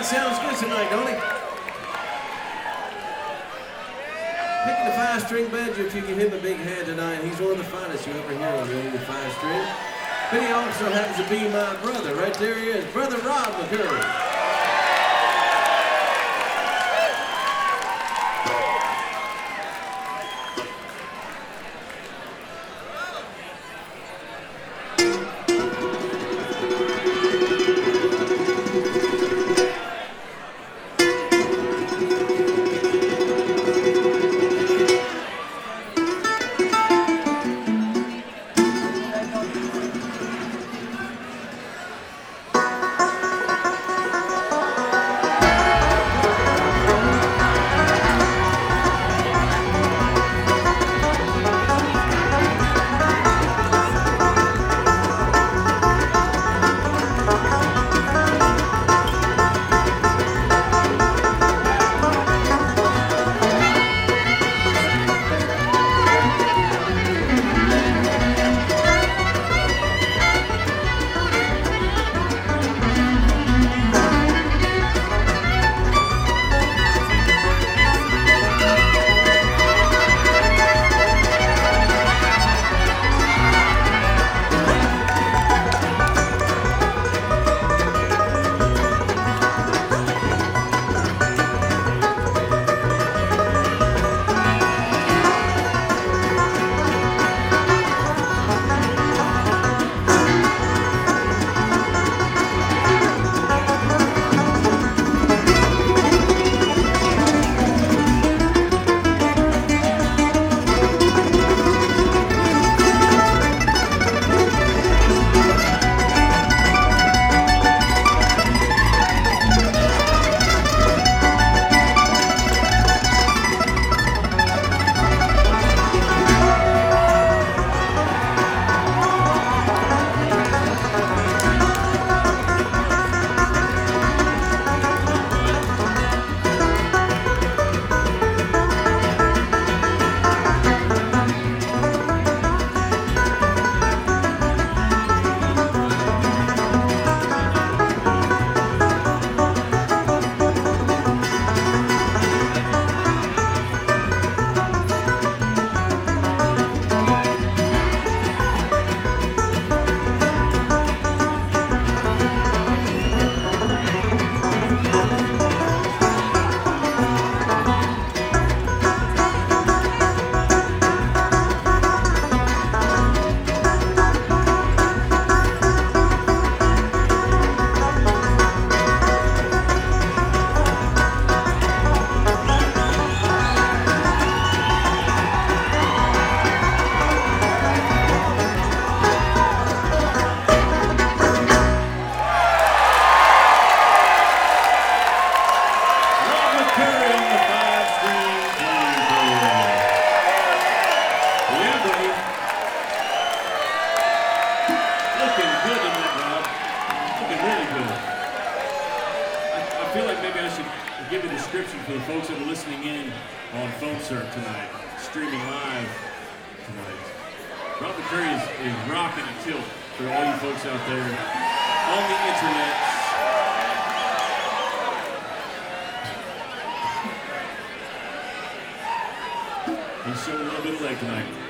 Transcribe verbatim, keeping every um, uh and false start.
sounds good tonight, don't he? Picking the five-string banjo, if you give him a big hand tonight, he's one of the finest you ever hear on the old five-string. But he also happens to be my brother. Right there he is, Brother Rob McCurry. I feel like maybe I should give a description for the folks that are listening in on PhoneServe tonight, streaming live tonight. Rob McCurry is, is rocking a tilt for all you folks out there on the internet. He's showing a little bit of leg tonight.